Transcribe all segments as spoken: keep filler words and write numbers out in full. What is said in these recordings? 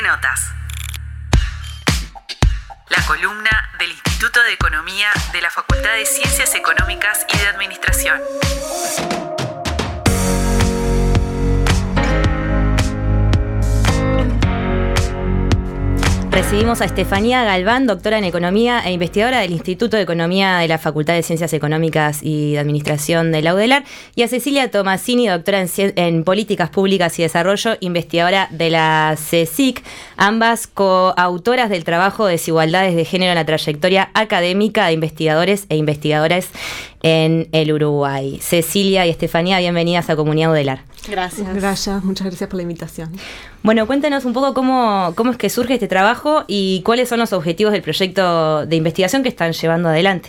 Notas. La columna del Instituto de Economía de la Facultad de Ciencias Económicas y de Administración. Recibimos a Estefanía Galván, doctora en Economía e investigadora del Instituto de Economía de la Facultad de Ciencias Económicas y de Administración de la UDELAR, y a Cecilia Tomasini, doctora en, en Políticas Públicas y Desarrollo, investigadora de la CSIC, ambas coautoras del trabajo Desigualdades de Género en la Trayectoria Académica de Investigadores e Investigadoras en el Uruguay. Cecilia y Estefanía, bienvenidas a Comunidad UDELAR. Gracias. Gracias, muchas gracias por la invitación. Bueno, cuéntanos un poco cómo, cómo es que surge este trabajo y cuáles son los objetivos del proyecto de investigación que están llevando adelante.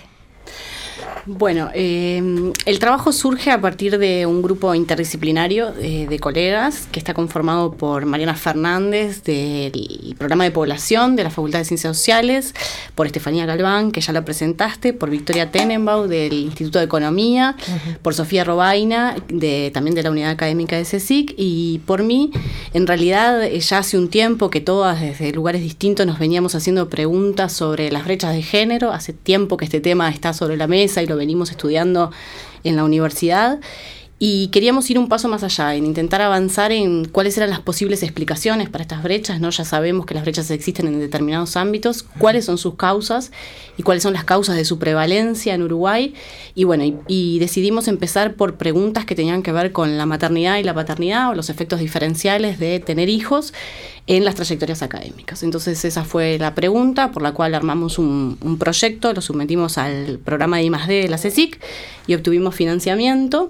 Bueno, eh, el trabajo surge a partir de un grupo interdisciplinario eh, de colegas que está conformado por Mariana Fernández del Programa de Población de la Facultad de Ciencias Sociales, por Estefanía Galván, que ya lo presentaste, por Victoria Tenenbaum del Instituto de Economía, uh-huh. por Sofía Robaina, de, también de la Unidad Académica de CSIC, y por mí. En realidad, ya hace un tiempo que todas desde lugares distintos nos veníamos haciendo preguntas sobre las brechas de género. Hace tiempo que este tema está sobre la mesa y lo venimos estudiando en la universidad, y queríamos ir un paso más allá, en intentar avanzar en cuáles eran las posibles explicaciones para estas brechas, ¿no? Ya sabemos que las brechas existen en determinados ámbitos, cuáles son sus causas y cuáles son las causas de su prevalencia en Uruguay, y bueno, y, y decidimos empezar por preguntas que tenían que ver con la maternidad y la paternidad, o los efectos diferenciales de tener hijos en las trayectorias académicas. Entonces esa fue la pregunta por la cual armamos un, un proyecto, lo sometimos al programa de I más D de la CSIC y obtuvimos financiamiento.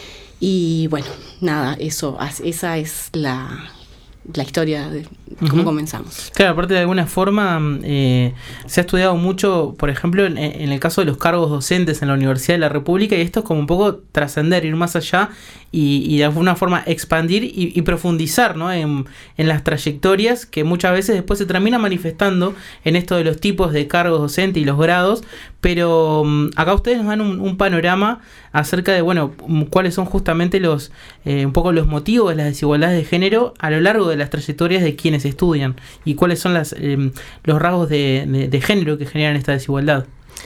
Y bueno, nada, eso, esa es la, la historia de cómo uh-huh. comenzamos. Claro, aparte de alguna forma eh, se ha estudiado mucho, por ejemplo, en, en el caso de los cargos docentes en la Universidad de la República, y esto es como un poco trascender, ir más allá y, y de alguna forma expandir y, y profundizar, ¿no? en, en las trayectorias que muchas veces después se termina manifestando en esto de los tipos de cargos docentes y los grados, pero um, acá ustedes nos dan un, un panorama acerca de, bueno, cuáles son justamente los eh, un poco los motivos de las desigualdades de género a lo largo de las trayectorias de quienes estudian y cuáles son las eh, los rasgos de, de, de género que generan esta desigualdad.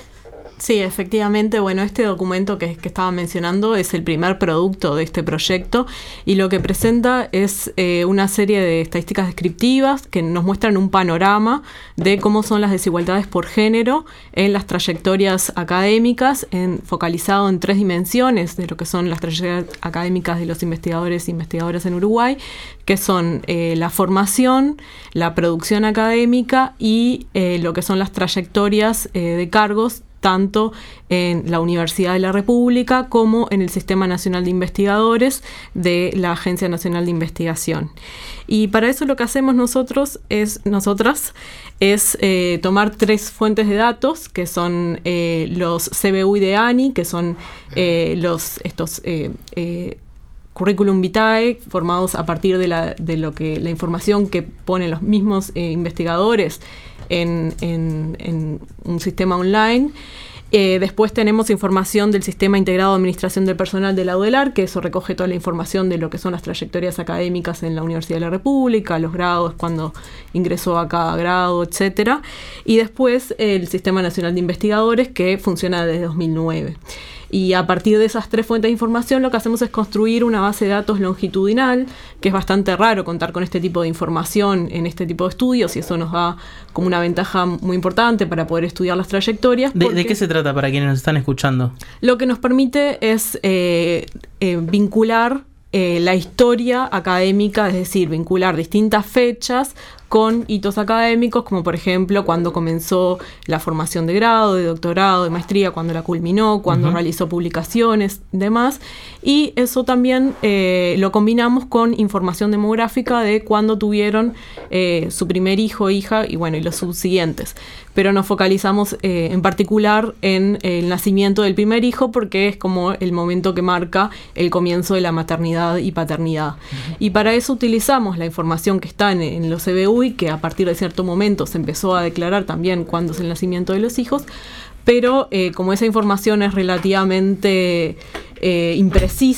Sí, efectivamente, bueno, este documento que, que estaba mencionando es el primer producto de este proyecto, y lo que presenta es eh, una serie de estadísticas descriptivas que nos muestran un panorama de cómo son las desigualdades por género en las trayectorias académicas, en, focalizado en tres dimensiones de lo que son las trayectorias académicas de los investigadores e investigadoras en Uruguay, que son eh, la formación, la producción académica y eh, lo que son las trayectorias eh, de cargos, tanto en la Universidad de la República como en el Sistema Nacional de Investigadores de la Agencia Nacional de Investigación. Y para eso lo que hacemos nosotros es, nosotras es eh, tomar tres fuentes de datos, que son eh, los C B U y de A N I, que son eh, los estos eh, eh, curriculum vitae, formados a partir de, la, de lo que la información que ponen los mismos eh, investigadores en, en, en un sistema online. Eh, después tenemos información del Sistema Integrado de Administración del Personal de la UDELAR, que eso recoge toda la información de lo que son las trayectorias académicas en la Universidad de la República, los grados, cuando ingresó a cada grado, etcétera. Y después eh, el Sistema Nacional de Investigadores, que funciona desde dos mil nueve. Y a partir de esas tres fuentes de información lo que hacemos es construir una base de datos longitudinal, que es bastante raro contar con este tipo de información en este tipo de estudios, y eso nos da como una ventaja muy importante para poder estudiar las trayectorias. ¿De, ¿de qué se trata para quienes nos están escuchando? Lo que nos permite es eh, eh, vincular eh, la historia académica, es decir, vincular distintas fechas con hitos académicos, como por ejemplo cuando comenzó la formación de grado, de doctorado, de maestría, cuando la culminó, cuando uh-huh. realizó publicaciones, demás. Y eso también eh, lo combinamos con información demográfica de cuando tuvieron eh, su primer hijo, hija, y bueno, y los subsiguientes. Pero nos focalizamos eh, en particular en el nacimiento del primer hijo, porque es como el momento que marca el comienzo de la maternidad y paternidad. Uh-huh. Y para eso utilizamos la información que está en, en los C B U, que a partir de cierto momento se empezó a declarar también cuándo es el nacimiento de los hijos, pero eh, como esa información es relativamente eh, imprecisa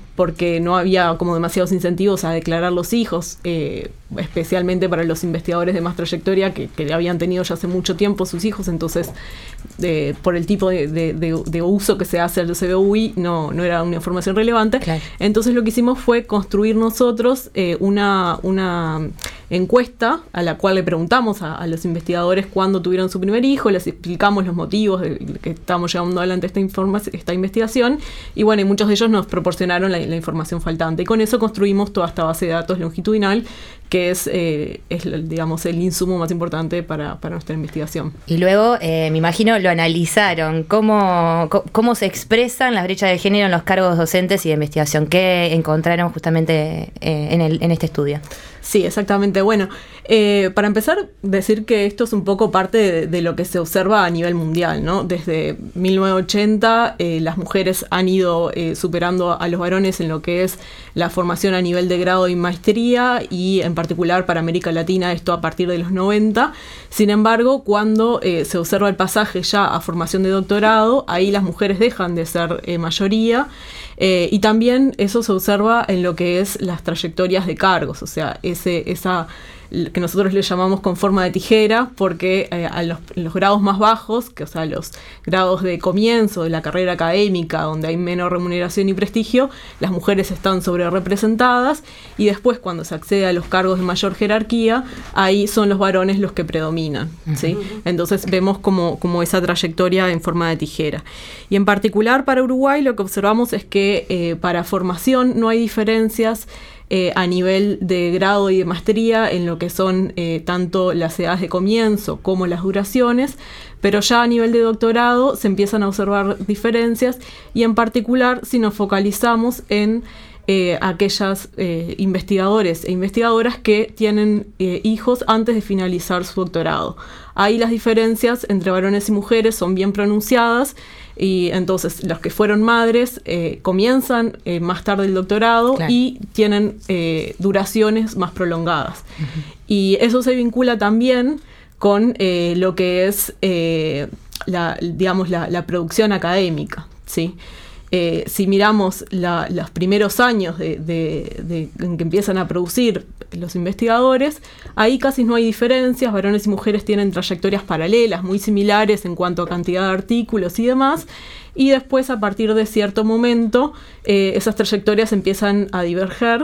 porque no había como demasiados incentivos a declarar los hijos, eh, especialmente para los investigadores de más trayectoria que, que habían tenido ya hace mucho tiempo sus hijos, entonces de, por el tipo de, de, de, de uso que se hace al C B U I no, no era una información relevante. Claro. Entonces lo que hicimos fue construir nosotros eh, una, una encuesta a la cual le preguntamos a, a los investigadores cuándo tuvieron su primer hijo, les explicamos los motivos de que estábamos llevando adelante esta, informa- esta investigación y bueno, y muchos de ellos nos proporcionaron la, la información faltante y con eso construimos toda esta base de datos longitudinal que es, eh, es digamos, el insumo más importante para, para nuestra investigación. Y luego, eh, me imagino, lo analizaron. ¿Cómo, ¿Cómo se expresan las brechas de género en los cargos docentes y de investigación? ¿Qué encontraron justamente eh, en, el, en este estudio? Sí, exactamente. Bueno, eh, para empezar, decir que esto es un poco parte de, de lo que se observa a nivel mundial, ¿no? Desde mil novecientos ochenta eh, las mujeres han ido eh, superando a los varones en lo que es la formación a nivel de grado y maestría y en particular para América Latina esto a partir de los noventa. Sin embargo, cuando eh, se observa el pasaje ya a formación de doctorado, ahí las mujeres dejan de ser eh, mayoría. Eh, y también eso se observa en lo que es las trayectorias de cargos, o sea, ese, esa que nosotros le llamamos con forma de tijera, porque eh, a los, los grados más bajos, que, o sea, los grados de comienzo de la carrera académica, donde hay menor remuneración y prestigio, las mujeres están sobre representadas, y después cuando se accede a los cargos de mayor jerarquía, ahí son los varones los que predominan, ¿sí? Uh-huh. Entonces vemos como, como esa trayectoria en forma de tijera. Y en particular para Uruguay lo que observamos es que eh, para formación no hay diferencias Eh, a nivel de grado y de maestría en lo que son eh, tanto las edades de comienzo como las duraciones, pero ya a nivel de doctorado se empiezan a observar diferencias y en particular si nos focalizamos en eh, aquellas eh, investigadores e investigadoras que tienen eh, hijos antes de finalizar su doctorado. Ahí las diferencias entre varones y mujeres son bien pronunciadas y entonces los que fueron madres eh, comienzan eh, más tarde el doctorado, claro, y tienen eh, duraciones más prolongadas. Uh-huh. Y eso se vincula también con eh, lo que es eh, la, digamos, la, la producción académica, ¿sí? Eh, si miramos la, los primeros años de, de, de, en que empiezan a producir los investigadores, ahí casi no hay diferencias, varones y mujeres tienen trayectorias paralelas, muy similares en cuanto a cantidad de artículos y demás, y después a partir de cierto momento eh, esas trayectorias empiezan a diverger,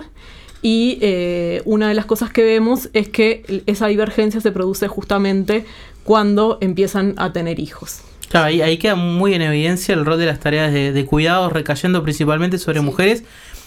y eh, una de las cosas que vemos es que esa divergencia se produce justamente cuando empiezan a tener hijos. Claro, ahí, ahí queda muy en evidencia el rol de las tareas de, de cuidados recayendo principalmente sobre, sí, mujeres.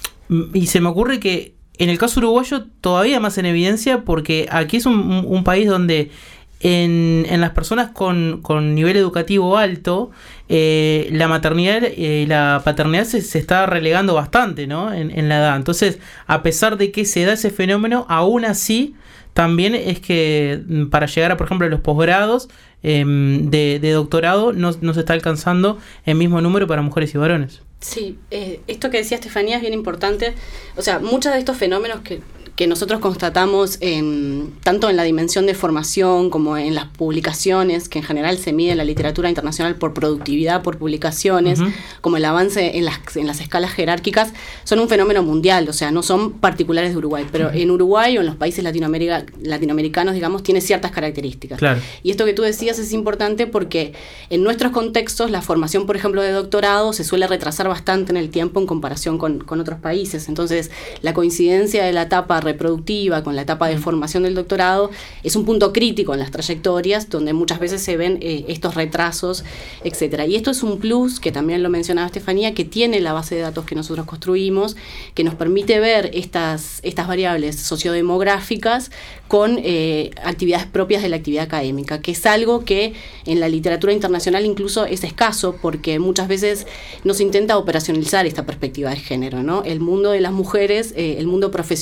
Y se me ocurre que en el caso uruguayo todavía más en evidencia porque aquí es un, un, un país donde en, en las personas con, con nivel educativo alto eh, la maternidad y eh, la paternidad se, se está relegando bastante, ¿no? en, en la edad. Entonces, a pesar de que se da ese fenómeno, aún así también es que para llegar a, por ejemplo, a los posgrados eh, de, de doctorado no, no se está alcanzando el mismo número para mujeres y varones. Sí, eh, esto que decía Estefanía es bien importante. O sea, muchos de estos fenómenos que, que nosotros constatamos en, tanto en la dimensión de formación como en las publicaciones, que en general se mide en la literatura internacional por productividad, por publicaciones, uh-huh, como el avance en las, en las escalas jerárquicas, son un fenómeno mundial, o sea, no son particulares de Uruguay, pero uh-huh, en Uruguay o en los países Latinoamérica, latinoamericanos, digamos, tiene ciertas características. Claro. Y esto que tú decías es importante porque en nuestros contextos la formación, por ejemplo, de doctorado se suele retrasar bastante en el tiempo en comparación con, con otros países. Entonces, la coincidencia de la etapa reproductiva con la etapa de formación del doctorado es un punto crítico en las trayectorias donde muchas veces se ven eh, estos retrasos, etcétera. Y esto es un plus, que también lo mencionaba Estefanía, que tiene la base de datos que nosotros construimos, que nos permite ver estas, estas variables sociodemográficas con eh, actividades propias de la actividad académica, que es algo que en la literatura internacional incluso es escaso, porque muchas veces no se intenta operacionalizar esta perspectiva de género, ¿no? El mundo de las mujeres, eh, el mundo profesional de las mujeres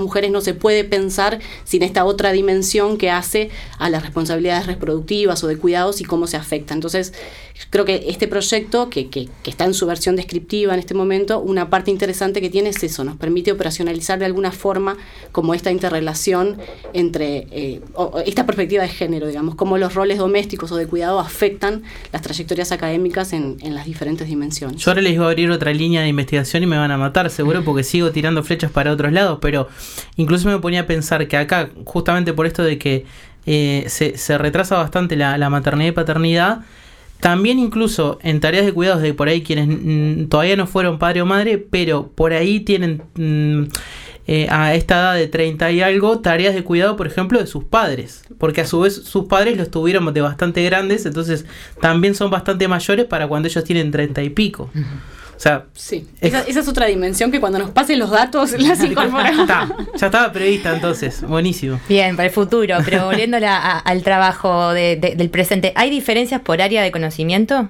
mujeres no se puede pensar sin esta otra dimensión que hace a las responsabilidades reproductivas o de cuidados y cómo se afecta. Entonces, creo que este proyecto, que, que, que está en su versión descriptiva en este momento, una parte interesante que tiene es eso, nos permite operacionalizar de alguna forma como esta interrelación entre eh, o, esta perspectiva de género, digamos, cómo los roles domésticos o de cuidado afectan las trayectorias académicas en, en las diferentes dimensiones. Yo ahora les voy a abrir otra línea de investigación y me van a matar seguro porque sigo tirando flechas para otros lados, pero incluso me ponía a pensar que acá, justamente por esto de que eh, se, se retrasa bastante la, la maternidad y paternidad, también incluso en tareas de cuidados de por ahí quienes mm, todavía no fueron padre o madre, pero por ahí tienen mm, eh, a esta edad de treinta y algo tareas de cuidado, por ejemplo, de sus padres, porque a su vez sus padres los tuvieron de bastante grandes, entonces también son bastante mayores para cuando ellos tienen treinta y pico. Uh-huh. O sea, sí, esa, esa es otra dimensión que cuando nos pasen los datos las incorporamos. Está, ya estaba prevista entonces, buenísimo. Bien, para el futuro, pero volviendo a, a, al trabajo de, de, del presente, ¿hay diferencias por área de conocimiento?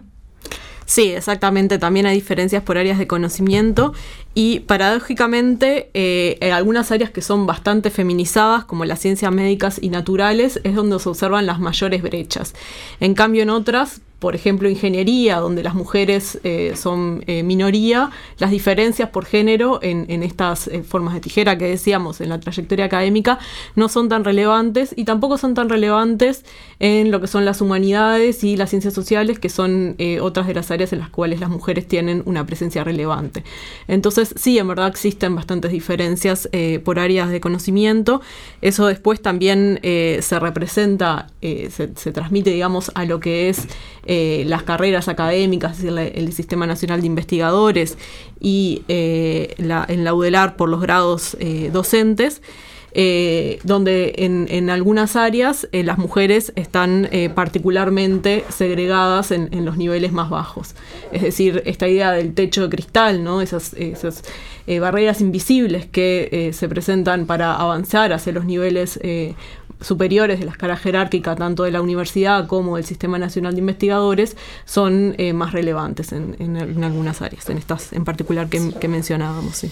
Sí, exactamente, también hay diferencias por áreas de conocimiento y paradójicamente eh, en algunas áreas que son bastante feminizadas, como las ciencias médicas y naturales, es donde se observan las mayores brechas. En cambio, en otras, por ejemplo, ingeniería, donde las mujeres eh, son eh, minoría, las diferencias por género en, en estas eh, formas de tijera que decíamos en la trayectoria académica no son tan relevantes y tampoco son tan relevantes en lo que son las humanidades y las ciencias sociales, que son eh, otras de las áreas en las cuales las mujeres tienen una presencia relevante. Entonces, sí, en verdad existen bastantes diferencias eh, por áreas de conocimiento. Eso después también eh, se representa, eh, se, se transmite, digamos, a lo que es Eh, las carreras académicas, es decir, el Sistema Nacional de Investigadores y eh, la, en la UDELAR por los grados eh, docentes, eh, donde en, en algunas áreas eh, las mujeres están eh, particularmente segregadas en, en los niveles más bajos. Es decir, esta idea del techo de cristal, ¿no? Esas, esas eh, barreras invisibles que eh, se presentan para avanzar hacia los niveles eh, superiores de la escala jerárquica, tanto de la universidad como del Sistema Nacional de Investigadores, son eh, más relevantes en, en, en algunas áreas, en estas en particular que, que mencionábamos. Sí.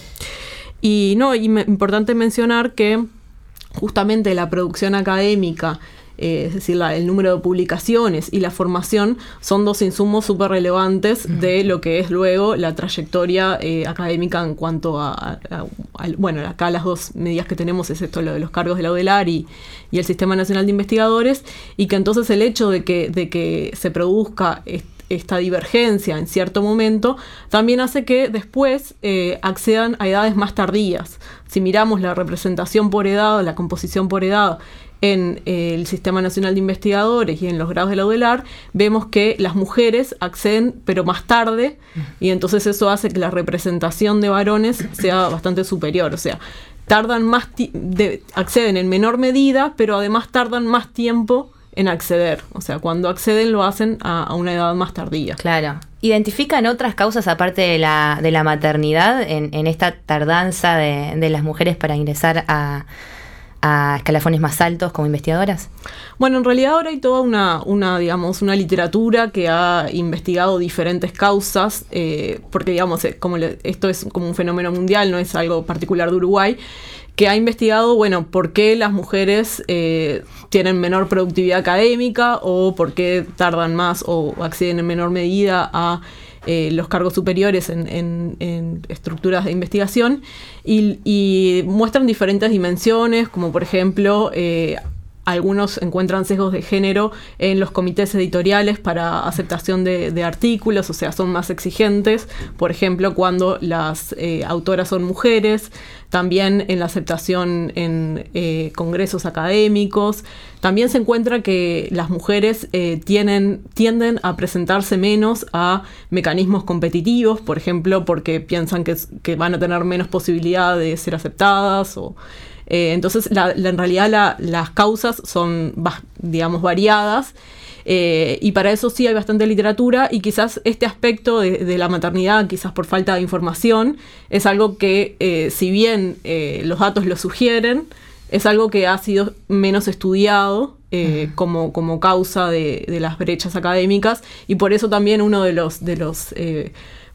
Y no, y me, importante mencionar que justamente la producción académica, eh, es decir, la, el número de publicaciones y la formación son dos insumos súper relevantes uh-huh. de lo que es luego la trayectoria eh, académica en cuanto a, a, a, a, bueno, acá las dos medidas que tenemos es esto, lo de los cargos de la UDELAR y, y el Sistema Nacional de Investigadores, y que entonces el hecho de que, de que se produzca este, esta divergencia en cierto momento, también hace que después eh, accedan a edades más tardías. Si miramos la representación por edad, la composición por edad en eh, el Sistema Nacional de Investigadores y en los grados de la UDELAR, vemos que las mujeres acceden pero más tarde, y entonces eso hace que la representación de varones sea bastante superior. O sea, tardan más ti- de, acceden en menor medida, pero además tardan más tiempo en acceder. O sea, cuando acceden lo hacen a, a una edad más tardía. Claro. ¿Identifican otras causas aparte de la, de la maternidad en, en esta tardanza de, de las mujeres para ingresar a, a escalafones más altos como investigadoras? Bueno, en realidad ahora hay toda una, una digamos, una literatura que ha investigado diferentes causas, eh, porque, digamos, como le, esto es como un fenómeno mundial, no es algo particular de Uruguay, que ha investigado, bueno, por qué las mujeres eh, tienen menor productividad académica o por qué tardan más o acceden en menor medida a eh, los cargos superiores en, en, en estructuras de investigación, y, y muestran diferentes dimensiones, como por ejemplo, eh, algunos encuentran sesgos de género en los comités editoriales para aceptación de, de artículos, o sea, son más exigentes, por ejemplo, cuando las eh, autoras son mujeres, también en la aceptación en eh, congresos académicos. También se encuentra que las mujeres eh, tienen, tienden a presentarse menos a mecanismos competitivos, por ejemplo, porque piensan que, que van a tener menos posibilidad de ser aceptadas o... Eh, entonces, la, la, en realidad la, las causas son, digamos, variadas, eh, y para eso sí hay bastante literatura, y quizás este aspecto de, de la maternidad, quizás por falta de información, es algo que, eh, si bien eh, los datos lo sugieren, es algo que ha sido menos estudiado eh, uh-huh. como, como causa de, de las brechas académicas, y por eso también uno de los... De los eh,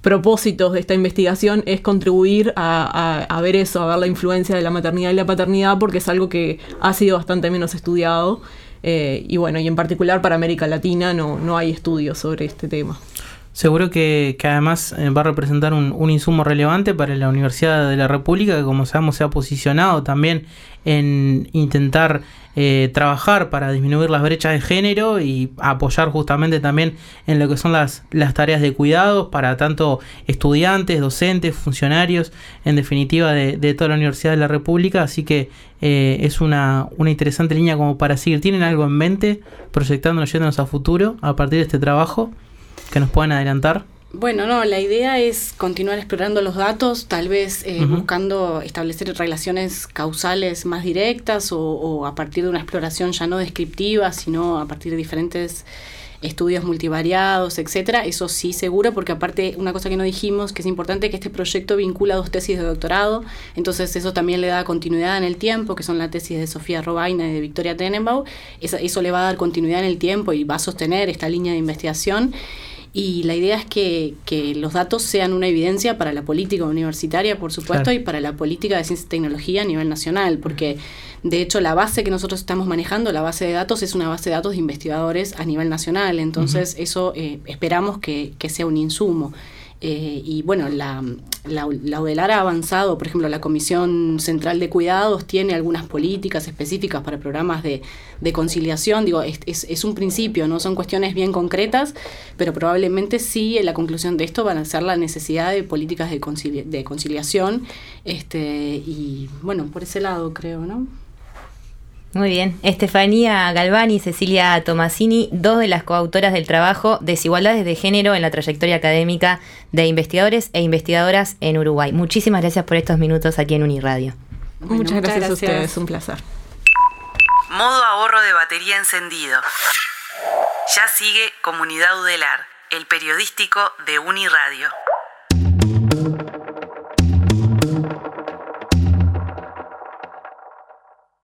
propósitos de esta investigación es contribuir a, a, a ver eso, a ver la influencia de la maternidad y la paternidad, porque es algo que ha sido bastante menos estudiado. Eh, y bueno, y en particular para América Latina no, no hay estudios sobre este tema. Seguro que, que además eh, va a representar un, un insumo relevante para la Universidad de la República, que como sabemos se ha posicionado también en intentar eh, trabajar para disminuir las brechas de género y apoyar justamente también en lo que son las, las tareas de cuidados para tanto estudiantes, docentes, funcionarios, en definitiva de, de toda la Universidad de la República. Así que eh, es una, una interesante línea como para seguir. ¿Tienen algo en mente proyectándonos, yéndonos a futuro a partir de este trabajo que nos puedan adelantar? Bueno, no, la idea es continuar explorando los datos, tal vez eh, uh-huh. buscando establecer relaciones causales más directas o, o a partir de una exploración ya no descriptiva, sino a partir de diferentes estudios multivariados, etcétera. Eso sí, seguro, porque aparte una cosa que no dijimos, que es importante, que este proyecto vincula dos tesis de doctorado, entonces eso también le da continuidad en el tiempo, que son la tesis de Sofía Robaina y de Victoria Tenenbaum. Eso, eso le va a dar continuidad en el tiempo y va a sostener esta línea de investigación. Y la idea es que, que los datos sean una evidencia para la política universitaria, por supuesto, claro. y para la política de ciencia y tecnología a nivel nacional, porque de hecho la base que nosotros estamos manejando, la base de datos, es una base de datos de investigadores a nivel nacional, entonces uh-huh. eso eh, esperamos que, que sea un insumo. Eh, y bueno, la, la, la UDELAR ha avanzado, por ejemplo, la Comisión Central de Cuidados tiene algunas políticas específicas para programas de, de conciliación. Digo, es, es, es un principio, no son cuestiones bien concretas, pero probablemente sí, en la conclusión de esto van a ser la necesidad de políticas de, concili- de conciliación, este, y bueno, por ese lado creo, ¿no? Muy bien. Estefanía Galván y Cecilia Tomasini, dos de las coautoras del trabajo Desigualdades de Género en la trayectoria académica de investigadores e investigadoras en Uruguay. Muchísimas gracias por estos minutos aquí en Uniradio. Bueno, muchas, muchas gracias, gracias a ustedes, un placer. Modo ahorro de batería encendido. Ya sigue Comunidad Udelar, el periodístico de Uniradio.